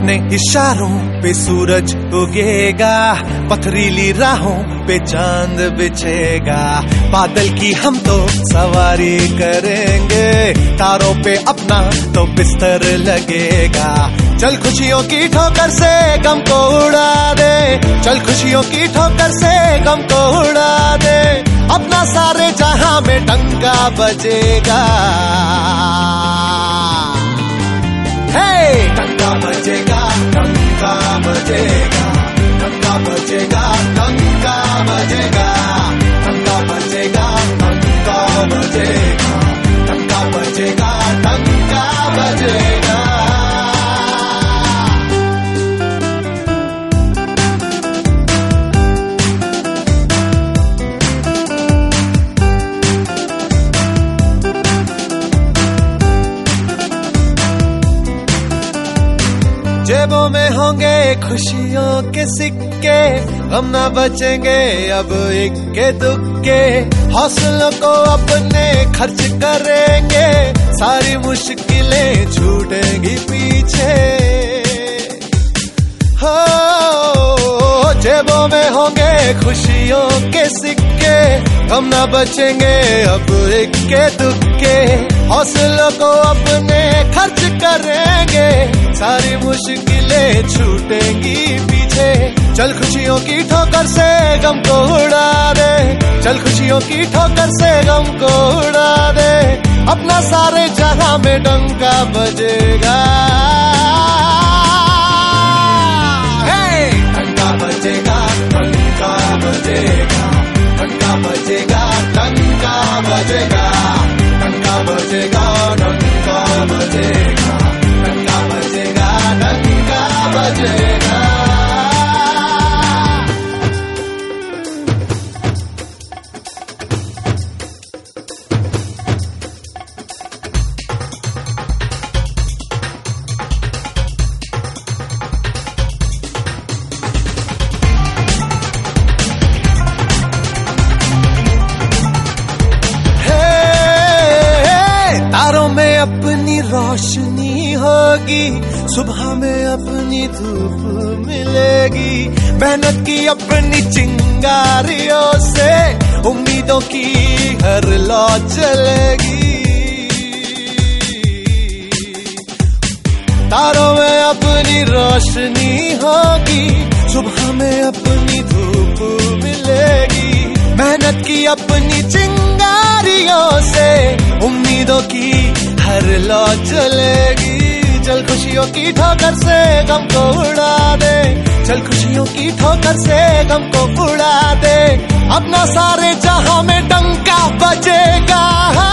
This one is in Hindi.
अपने इशारों पे सूरज उगेगा, पथरीली राहों पे चांद बिछेगा। बादल की हम तो सवारी करेंगे, तारों पे अपना तो बिस्तर लगेगा। चल खुशियों की ठोकर से गम को उड़ा दे, चल खुशियों की ठोकर से गम को उड़ा दे। अपना सारे जहां में डंका बजेगा, डंका बजेगा, डंका बजेगा, डंका बजेगा, डंका बजेगा, डंका बजेगा, डंका बजेगा, डंका बजेगा, डंका बजेगा। जेबों में होंगे खुशियों के सिक्के, हम न बचेंगे अब इक्के दुक्के। हौसलों को अपने खर्च करेंगे, सारी मुश्किलें छूटेंगी पीछे। हो जेबों में होंगे खुशियों के सिक्के, हम न बचेंगे अब इक्के दुक्के। हौसलों को अपने खर्च करेंगे, सारी मुश्किलें छूटेंगी पीछे। चल खुशियों की ठोकर से गम को उड़ा दे, चल खुशियों की ठोकर से गम को उड़ा दे। अपना सारे जहां में डंका बजेगा, डंका बजेगा, डंका बजेगा, डंका बजेगा, डंका बजेगा, डंका बजेगा, डंका बजेगा, डंका बजेगा, डंका बजेगा। अपनी रोशनी होगी, सुबह में अपनी धूप मिलेगी। मेहनत की अपनी चिंगारियों से उम्मीदों की हर लौ चलेगी। तारों में अपनी रोशनी होगी, सुबह में अपनी धूप मिलेगी। मेहनत की अपनी चिंगारियों से उम्मीदों की हर लौ चलेगी। चल खुशियों की ठोकर से गम को उड़ा दे, चल खुशियों की ठोकर से गम को उड़ा दे। अपना सारे जहां में डंका बजेगा।